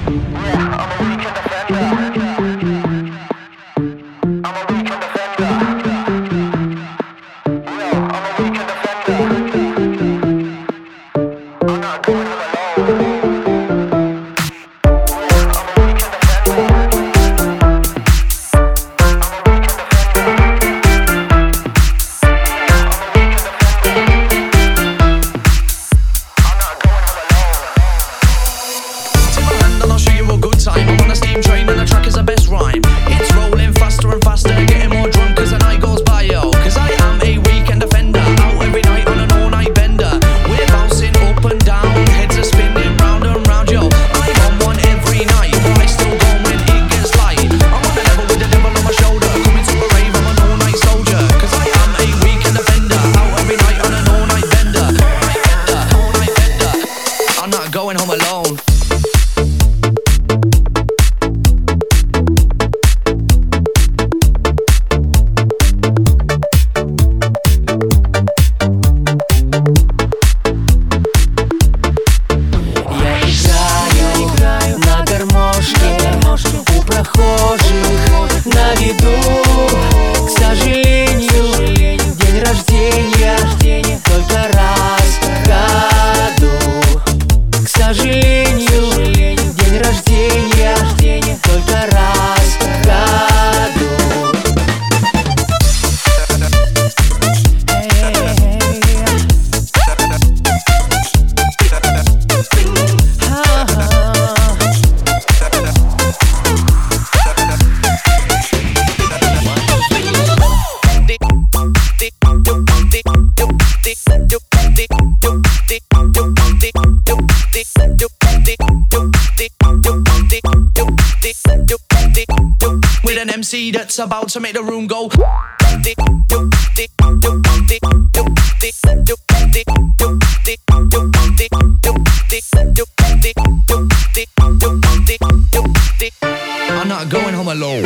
MC that's about to make the room go. I'm not going home alone.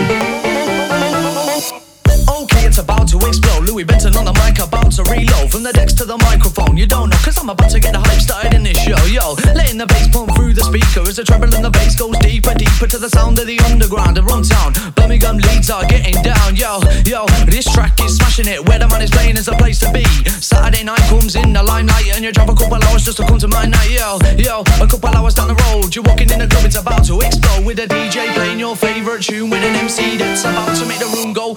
Okay, it's about to explode. Louis Benson on the mic, about to reload. From the decks to the microphone, you don't know, cause I'm about to get the hype started in this show. Yo, letting the bass pump through the speaker as the treble and the bass goes deeper, deeper to the sound of the underground. The Rumtown, Birmingham Leeds are getting down. Yo, this track is smashing it. Where the man is playing is the place to be. Saturday night comes in the limelight and you drop a couple hours just to come to my night. Yo, a couple hours down the road, you're walking in the club, it's about to explode. With a DJ playing your favorite tune, with an MC that's about to make the room go.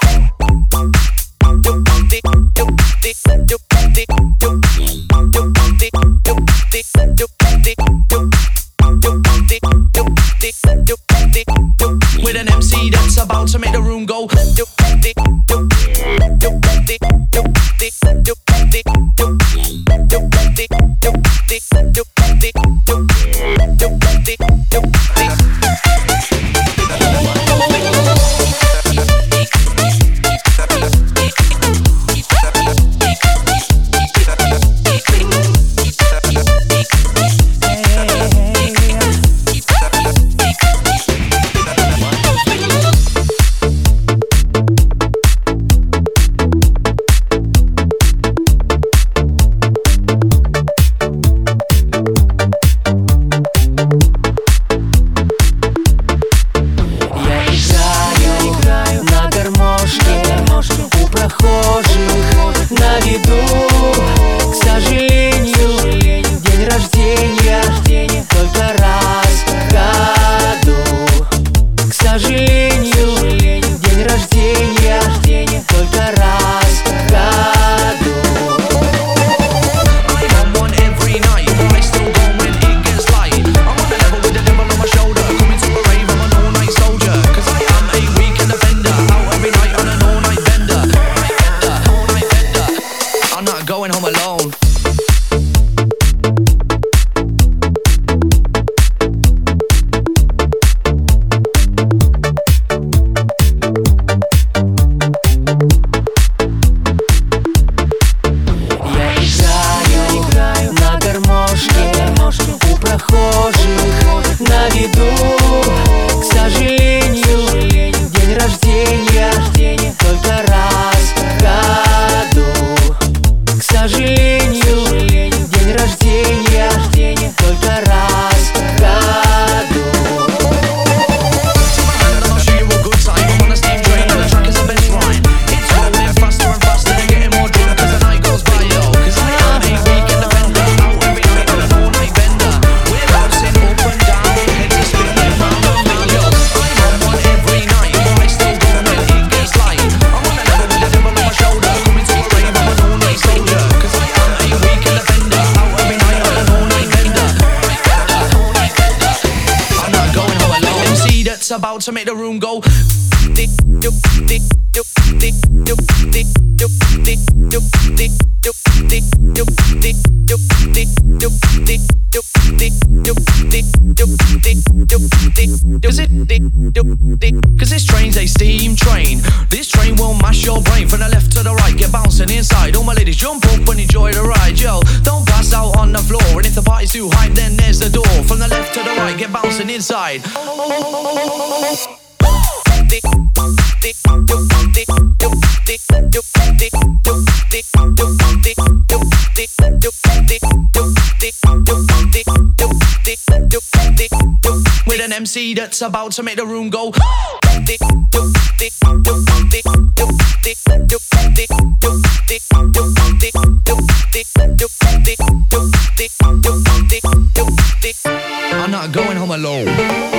With an MC that's about to make the room go. about to make the room go. Cause this train's a steam train. This train will mash your brain from the left to the right, get bouncing inside. All my ladies jump up and enjoy the ride, yo. Don't pass out on the floor, and if the party's too hype, then there's the door. From the left to the right, get bouncing inside. With an MC that's about to make the room go. I'm not going home alone.